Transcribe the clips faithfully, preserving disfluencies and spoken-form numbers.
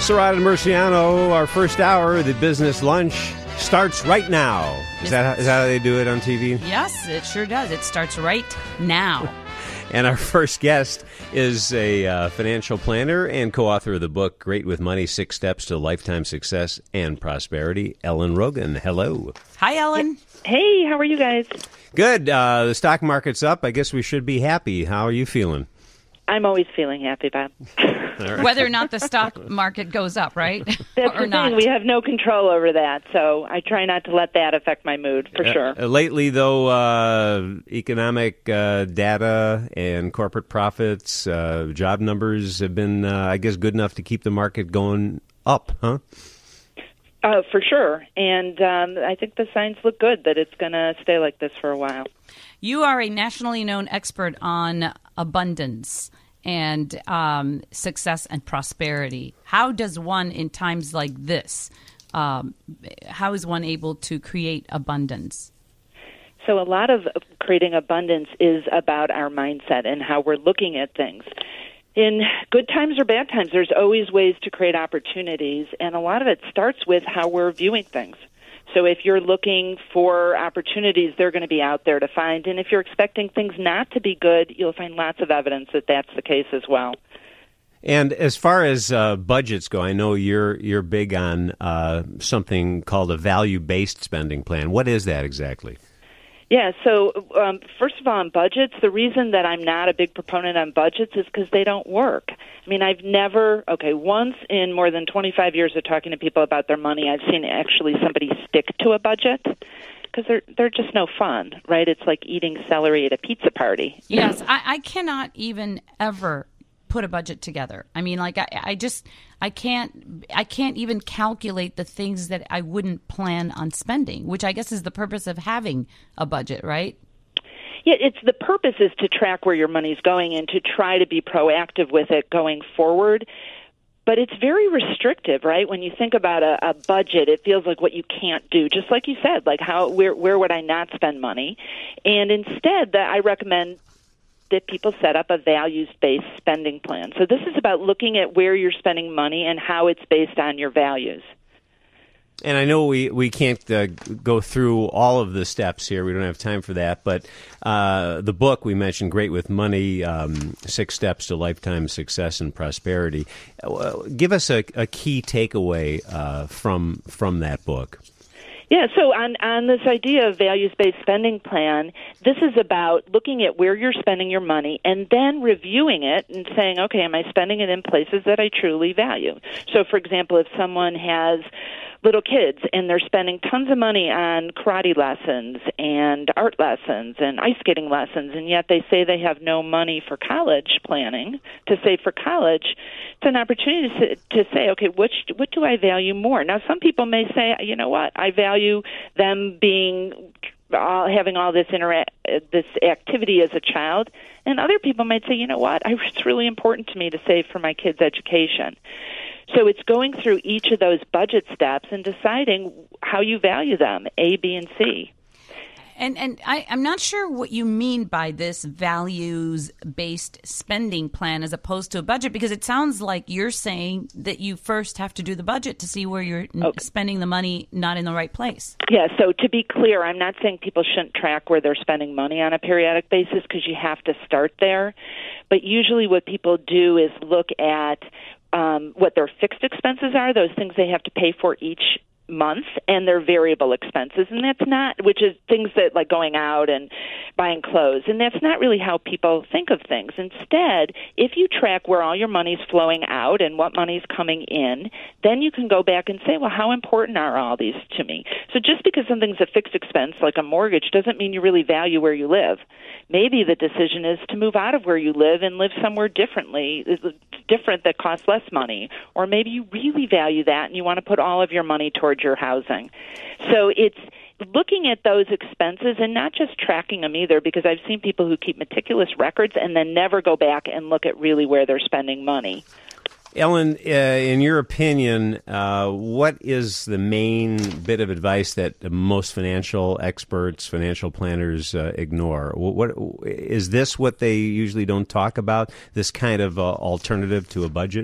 Surratt and Murciano, our first hour, the business lunch, starts right now. Is that, how, is that how they do it on T V? Yes, it sure does. It starts right now. And our first guest is a uh, financial planner and co-author of the book, Great with Money, Six Steps to Lifetime Success and Prosperity, Ellen Rogan. Hello. Hi, Ellen. Hey, how are you guys? Good. Uh, the stock market's up. I guess we should be happy. How are you feeling? I'm always feeling happy, Bob. Right. Whether or not the stock market goes up, right? That's or the not. thing. We have no control over that, so I try not to let that affect my mood, for Uh, sure. uh, lately, though, uh, economic uh, data and corporate profits, uh, job numbers have been, uh, I guess, good enough to keep the market going up, huh? Uh, for sure. And um, I think the signs look good that it's going to stay like this for a while. You are a nationally known expert on abundance and um, success and prosperity. How does one, in times like this, um, how is one able to create abundance? So a lot of creating abundance is about our mindset and how we're looking at things. In good times or bad times, there's always ways to create opportunities, and a lot of it starts with how we're viewing things. So if you're looking for opportunities, they're going to be out there to find. And if you're expecting things not to be good, you'll find lots of evidence that that's the case as well. And as far as uh, budgets go, I know you're you're big on uh, something called a value-based spending plan. What is that exactly? Yeah, so um, first of all, on budgets, the reason that I'm not a big proponent on budgets is because they don't work. I mean, I've never, okay, once in more than twenty-five years of talking to people about their money, I've seen actually somebody stick to a budget because they're, they're just no fun, right? It's like eating celery at a pizza party. Yes, I, I cannot even ever put a budget together. I mean, like I, I just, I can't, I can't even calculate the things that I wouldn't plan on spending, which I guess is the purpose of having a budget, right? Yeah, it's the purpose is to track where your money's going and to try to be proactive with it going forward. But it's very restrictive, right? When you think about a, a budget, it feels like what you can't do. Just like you said, like how, where, where would I not spend money? And instead, that I recommend that people set up a values-based spending plan. So this is about looking at where you're spending money and how it's based on your values. And I know we, we can't uh, go through all of the steps here. We don't have time for that. But uh, the book we mentioned, Great with Money, um, Six Steps to Lifetime Success and Prosperity. Uh, give us a, a key takeaway uh, from from that book. Yeah, so on, on this idea of values-based spending plan, this is about looking at where you're spending your money and then reviewing it and saying, okay, am I spending it in places that I truly value? So, for example, if someone has little kids and they're spending tons of money on karate lessons and art lessons and ice skating lessons, and yet they say they have no money for college planning to save for college, it's an opportunity to, to say, okay, which, what do I value more? Now, some people may say, you know what, I value them being all, having all this intera- this activity as a child, and other people might say, you know what, I, it's really important to me to save for my kids' education. So it's going through each of those budget steps and deciding how you value them, A, B, and C. And and I, I'm not sure what you mean by this values-based spending plan as opposed to a budget, because it sounds like you're saying that you first have to do the budget to see where you're okay. spending the money not in the right place. Yeah, so to be clear, I'm not saying people shouldn't track where they're spending money on a periodic basis because you have to start there. But usually what people do is look at um, what their fixed expenses are, those things they have to pay for each month, and their variable expenses, and that's not, which is things that like going out and buying clothes, and that's not really how people think of things. Instead, if you track where all your money's flowing out and what money's coming in, then you can go back and say, well, how important are all these to me? So just because something's a fixed expense, like a mortgage, doesn't mean you really value where you live. Maybe the decision is to move out of where you live and live somewhere differently, different that costs less money, or maybe you really value that and you want to put all of your money towards your housing. So it's looking at those expenses and not just tracking them either, because I've seen people who keep meticulous records and then never go back and look at really where they're spending money. Ellen, uh, in your opinion, uh, what is the main bit of advice that most financial experts, financial planners uh, ignore? What, what is this what they usually don't talk about, this kind of uh, alternative to a budget?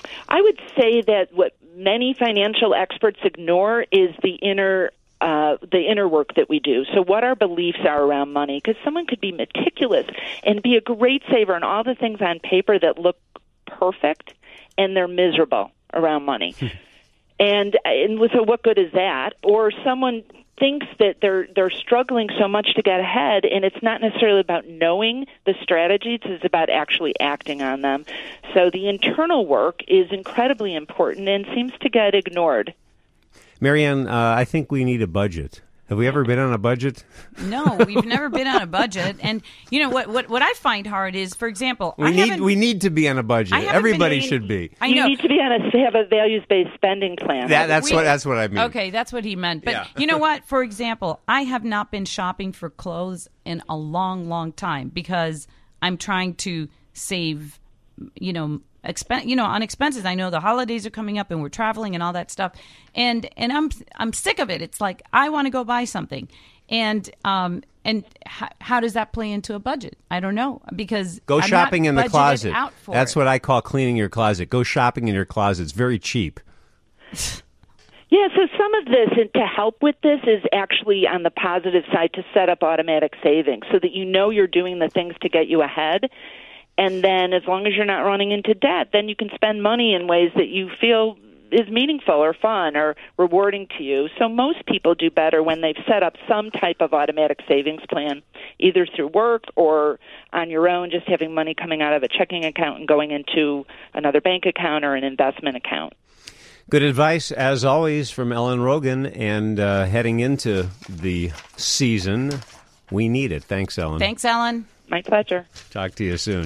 I would say that what many financial experts ignore is the inner uh, the inner work that we do. So what our beliefs are around money, because someone could be meticulous and be a great saver and all the things on paper that look perfect, and they're miserable around money. and and so what good is that? Or someone thinks that they're they're struggling so much to get ahead, and it's not necessarily about knowing the strategies, it's about actually acting on them. So the internal work is incredibly important and seems to get ignored. Marianne, uh, I think we need a budget. Have we ever been on a budget? No, we've never been on a budget. And you know what? What, what I find hard is, for example, we I need haven't, we need to be on a budget. Everybody been, should be. I you know. need to be on a have a values based spending plan. That, that's We- what that's what I mean. Okay, that's what he meant. But Yeah. you know what? For example, I have not been shopping for clothes in a long, long time because I'm trying to save, you know, expen- you know, on expenses. I know the holidays are coming up and we're traveling and all that stuff. And and I'm I'm sick of it. It's like I want to go buy something. And um and h- how does that play into a budget? I don't know, because Go I'm shopping not in the budgeted closet. out for That's it. what I call cleaning your closet. Go shopping in your closet. It's very cheap. Yeah, so some of this, and to help with this, is actually on the positive side to set up automatic savings so that you know you're doing the things to get you ahead. And then as long as you're not running into debt, then you can spend money in ways that you feel is meaningful or fun or rewarding to you. So most people do better when they've set up some type of automatic savings plan, either through work or on your own, just having money coming out of a checking account and going into another bank account or an investment account. Good advice, as always, from Ellen Rogan. And uh, heading into the season, we need it. Thanks, Ellen. Thanks, Ellen. My pleasure. Talk to you soon.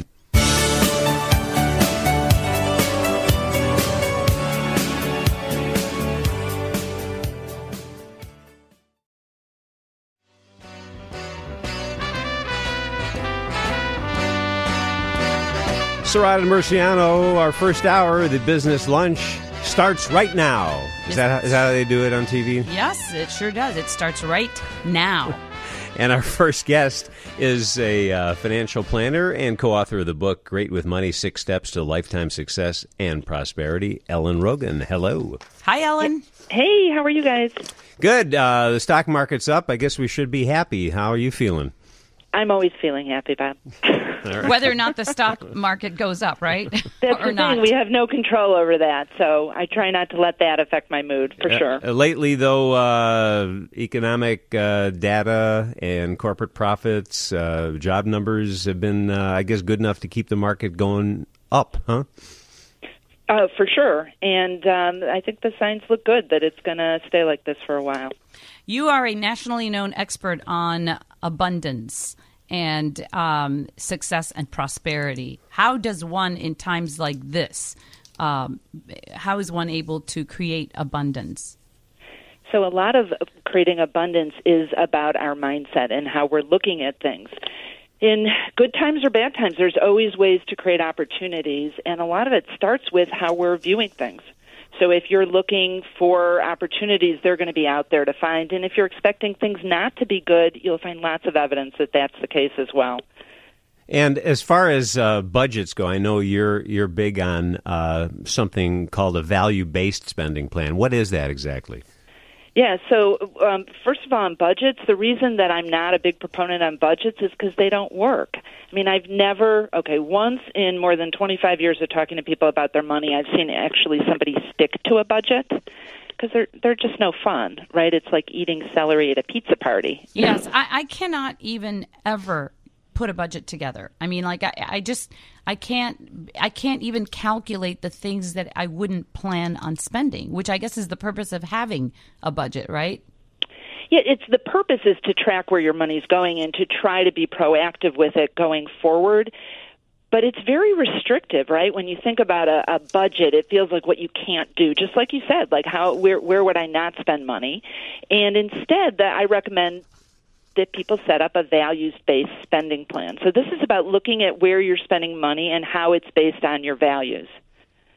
Sarada and Murciano, our first hour, the business lunch, starts right now. Is that, how, is that how they do it on T V? Yes, it sure does. It starts right now. And our first guest is a uh, financial planner and co-author of the book, Great with Money, Six Steps to Lifetime Success and Prosperity, Ellen Rogan. Hello. Hi, Ellen. Hey, how are you guys? Good. Uh, the stock market's up. I guess we should be happy. How are you feeling? I'm always feeling happy, Bob. Whether or not the stock market goes up, right? That's or the not. thing. We have no control over that, so I try not to let that affect my mood, for sure. Uh, lately, though, uh, economic uh, data and corporate profits, uh, job numbers have been, uh, I guess, good enough to keep the market going up, huh? Uh, for sure. And um, I think the signs look good that it's going to stay like this for a while. You are a nationally known expert on abundance and um, success and prosperity. How does one, in times like this, um, how is one able to create abundance? So a lot of creating abundance is about our mindset and how we're looking at things. In good times or bad times, there's always ways to create opportunities, and a lot of it starts with how we're viewing things. So if you're looking for opportunities, they're going to be out there to find. And if you're expecting things not to be good, you'll find lots of evidence that that's the case as well. And as far as uh, budgets go, I know you're you're big on uh, something called a value-based spending plan. What is that exactly? Yeah, so um, first of all, on budgets, the reason that I'm not a big proponent on budgets is because they don't work. I mean, I've never, okay, once in more than twenty-five years of talking to people about their money, I've seen actually somebody stick to a budget because they're, they're just no fun, right? It's like eating celery at a pizza party. Yes, I, I cannot even ever put a budget together. I mean, like I, I just, I can't, I can't even calculate the things that I wouldn't plan on spending, which I guess is the purpose of having a budget, right? Yeah, it's the purpose is to track where your money's going and to try to be proactive with it going forward. But it's very restrictive, right? When you think about a, a budget, it feels like what you can't do. Just like you said, like how where where would I not spend money? And instead, that I recommend that people set up a values-based spending plan. So this is about looking at where you're spending money and how it's based on your values.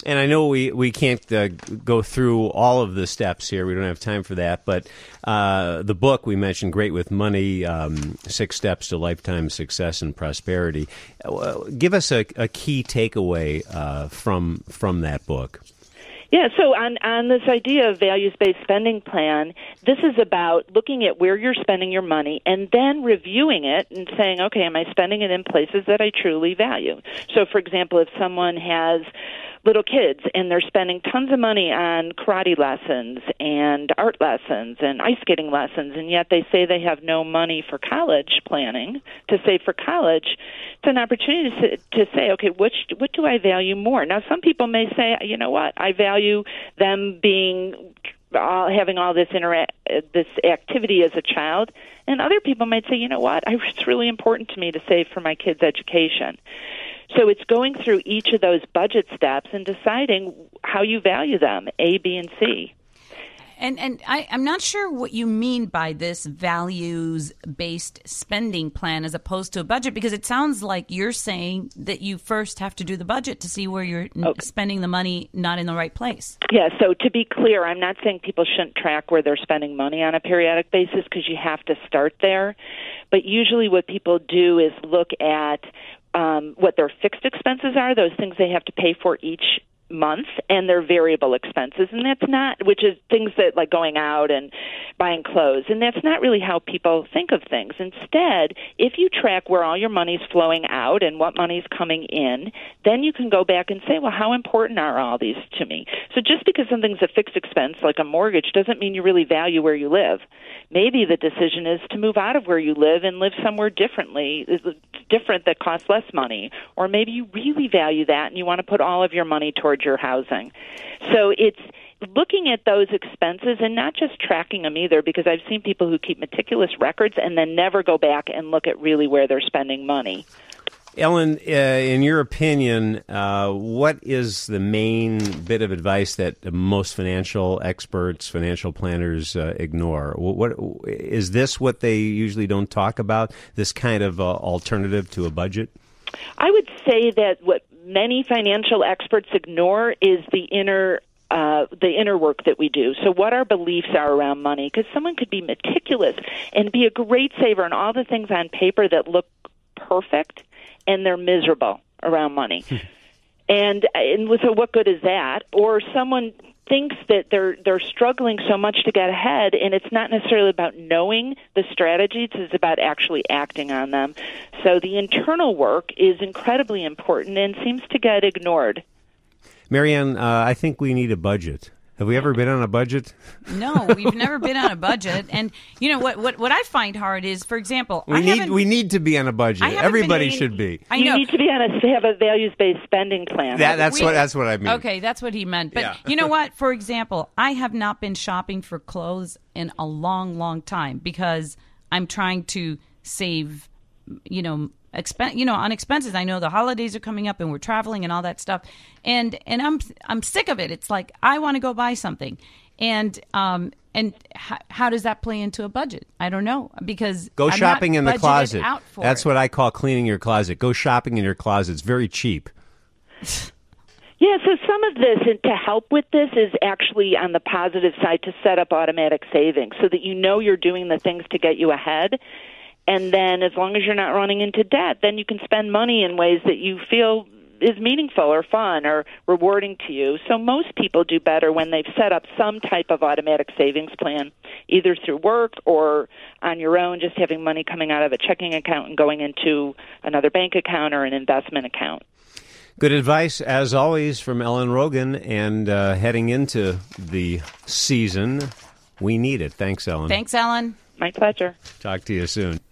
And I know we, we can't uh, go through all of the steps here. We don't have time for that. But uh, the book we mentioned, Great with Money, um, Six Steps to Lifetime Success and Prosperity. Uh, give us a, a key takeaway uh, from from that book. Yeah, so on, on this idea of values-based spending plan, this is about looking at where you're spending your money and then reviewing it and saying, okay, am I spending it in places that I truly value? So, for example, if someone has little kids and they're spending tons of money on karate lessons and art lessons and ice skating lessons, and yet they say they have no money for college planning to save for college, it's an opportunity to, to say, okay, which, what do I value more? Now, some people may say, you know what, I value them being all, having all this intera- this activity as a child, and other people might say, you know what, I, it's really important to me to save for my kids' education. So it's going through each of those budget steps and deciding how you value them, A, B, and C. And and I, I'm not sure what you mean by this values-based spending plan as opposed to a budget, because it sounds like you're saying that you first have to do the budget to see where you're okay. spending the money not in the right place. Yeah, so to be clear, I'm not saying people shouldn't track where they're spending money on a periodic basis because you have to start there. But usually what people do is look at Um, what their fixed expenses are, those things they have to pay for each month, and their variable expenses. And that's not, which is things that like going out and buying clothes. And that's not really how people think of things. Instead, if you track where all your money's flowing out and what money's coming in, then you can go back and say, well, how important are all these to me? So just because something's a fixed expense, like a mortgage, doesn't mean you really value where you live. Maybe the decision is to move out of where you live and live somewhere differently, different that costs less money. Or maybe you really value that and you want to put all of your money towards your housing. So it's looking at those expenses and not just tracking them either, because I've seen people who keep meticulous records and then never go back and look at really where they're spending money. Ellen, uh, in your opinion, uh, what is the main bit of advice that most financial experts, financial planners uh, ignore? What, what is this what they usually don't talk about, this kind of uh, alternative to a budget? I would say that what many financial experts ignore is the inner Uh, the inner work that we do. So what our beliefs are around money, because someone could be meticulous and be a great saver and all the things on paper that look perfect, and they're miserable around money. and, and so what good is that? Or someone thinks that they're they're struggling so much to get ahead, and it's not necessarily about knowing the strategies, it's about actually acting on them. So the internal work is incredibly important and seems to get ignored. Marianne, uh, I think we need a budget. Have we ever been on a budget? No, we've never been on a budget. And you know what? What, what I find hard is, for example, we I need we need to be on a budget. Everybody been, should be. I know. You need to be on a have a values based spending plan. That, that's we, what that's what I mean. Okay, that's what he meant. But yeah. you know what? For example, I have not been shopping for clothes in a long, long time because I'm trying to save. You know. Expen- you know, on expenses. I know the holidays are coming up and we're traveling and all that stuff. And and I'm I'm sick of it. It's like I want to go buy something. And um and h- how does that play into a budget? I don't know, because go I'm shopping not in the closet. Out for That's it. what I call cleaning your closet. Go shopping in your closet. It's very cheap. Yeah, so some of this, and to help with this, is actually on the positive side to set up automatic savings so that you know you're doing the things to get you ahead. And then as long as you're not running into debt, then you can spend money in ways that you feel is meaningful or fun or rewarding to you. So most people do better when they've set up some type of automatic savings plan, either through work or on your own, just having money coming out of a checking account and going into another bank account or an investment account. Good advice, as always, from Ellen Rogan. And uh, heading into the season, we need it. Thanks, Ellen. Thanks, Ellen. My pleasure. Talk to you soon.